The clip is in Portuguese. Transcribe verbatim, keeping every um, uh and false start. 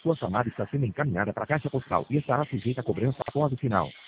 Sua chamada está sendo encaminhada para a caixa postal e estará sujeita a cobrança após o final.